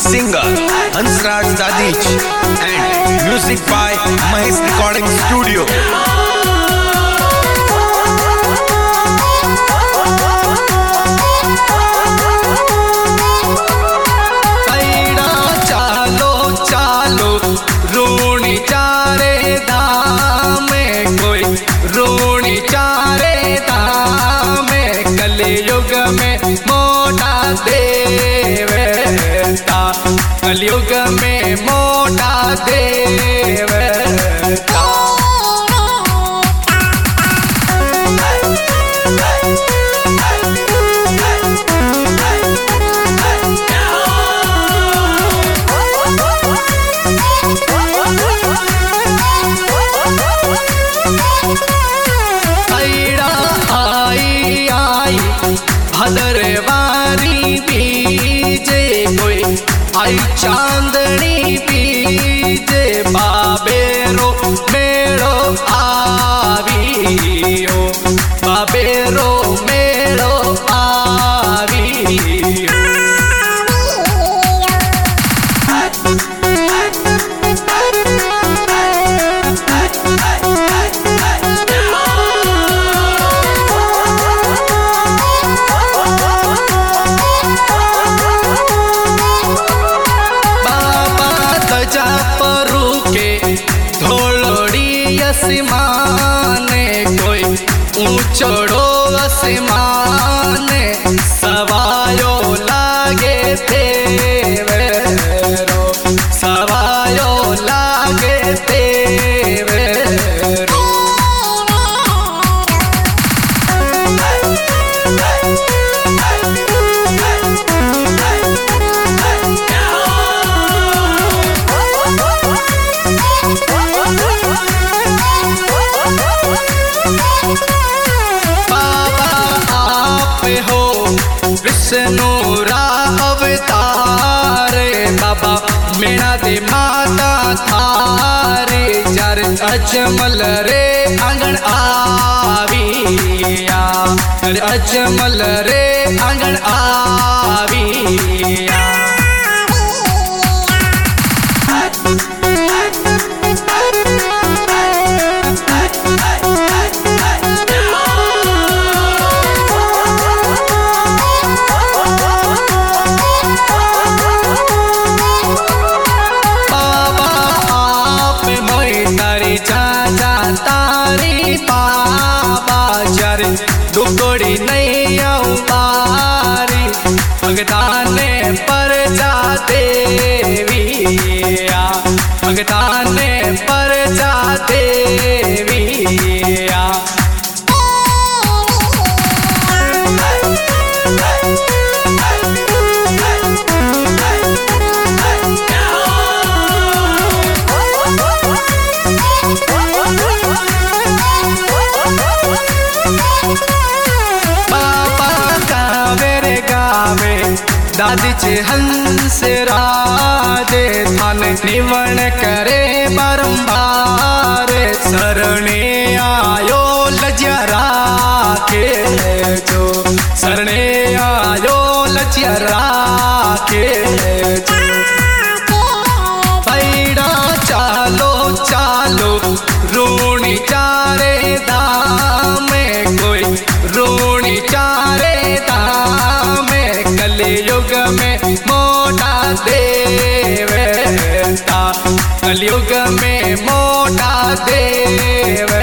singer Hansraj Dadich and music by Mahesh Recording Studio. कलयुग में मोटा देवता, कलयुग में मोटा देवता। भदरवारी बीजे कोई आई चांदनी बीजे बाबेरो मेरो आवियो, बाबेरो मेरो आवियो। आसमाने कोई ऊंचड़ो आसमाने सवायो लागे तेवेरो, सवायो लागे तेवेरो। विष्णु रा अवतारे बाबा मेरा दे माता थारे, जर अजमल रे आंगन आविया, अजमल रे आंगन आविया। तारी बाबा जर दुगड़ी नहीं बारी, भगताने पर जा देविया, भगताने पर जा देविया। दादी चे हंस राजे थान निवण करे बारंबार, शरणे आयो लज्या राखे जो, शरणे आयो लज्या राखे जो। पैड़ा चालो चालो रोणी चारे दामे कोई, रोणी चारे दामे कलयुग में मोटा देवता, कलयुग में मोटा देवता।